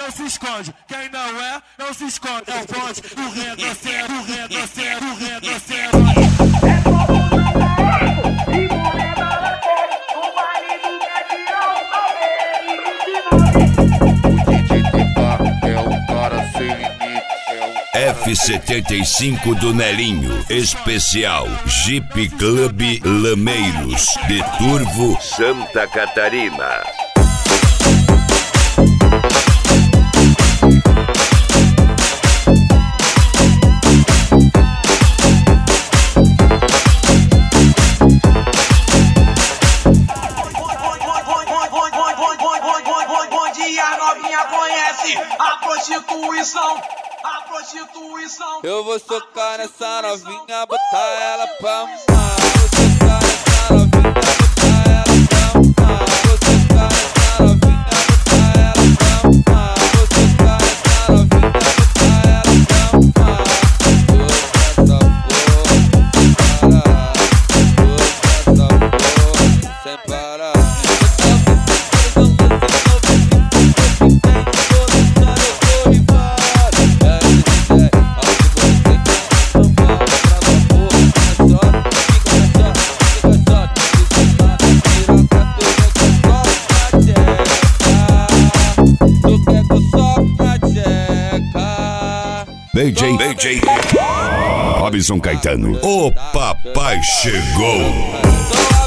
não se esconde. Quem não é, não se esconde. É o bonde, o retrocesso, o retrocesso, o retrocesso. É como e mulher balatéria, o baile do Gavião, O DJ Tecá é o cara sem limite. F75 do Nelinho, especial Jeep Club Lameiros, de Turvo, Santa Catarina. A novinha conhece a prostituição. Eu vou socar nessa novinha, botar ela pra mamar. Vou socar nessa novinha, botar ela pra mamar. Vou socar nessa novinha, botar ela pra mamar. Vou socar nessa novinha, botar ela pra mamar. Sem parar. BJ Robson Caetano, o papai chegou.